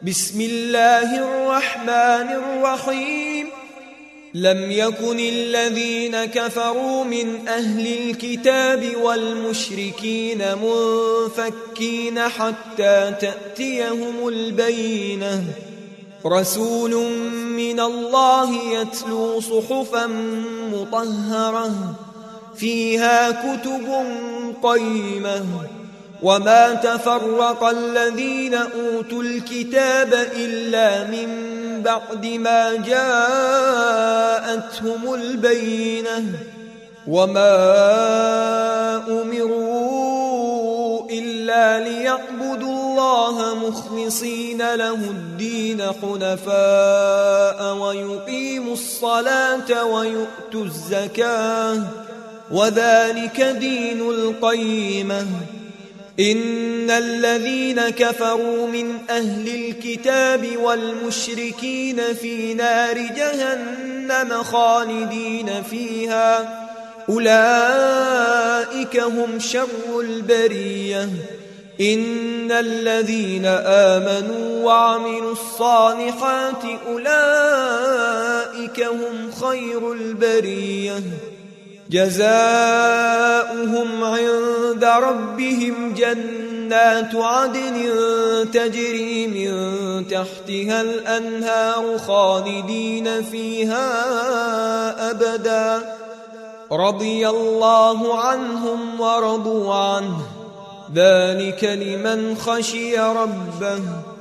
بسم الله الرحمن الرحيم. لم يكن الذين كفروا من أهل الكتاب والمشركين منفكين حتى تأتيهم البينة. رسول من الله يتلو صحفا مطهرة فيها كتب قيمة. وما تفرق الذين أوتوا الكتاب إلا من بعد ما جاءتهم البينة. وما أمروا إلا ليعبدوا الله مخلصين له الدين حنفاء ويقيموا الصلاة ويؤتوا الزكاة وذلك دين القيمة. إن الذين كفروا من أهل الكتاب والمشركين في نار جهنم خالدين فيها أولئك هم شر البرية. إن الذين آمنوا وعملوا الصالحات أولئك هم خير البرية. جزاؤهم عند ربهم جنات عدن تجري من تحتها الأنهار خالدين فيها أبدا. رضي الله عنهم ورضوا عنه ذلك لمن خشي ربه.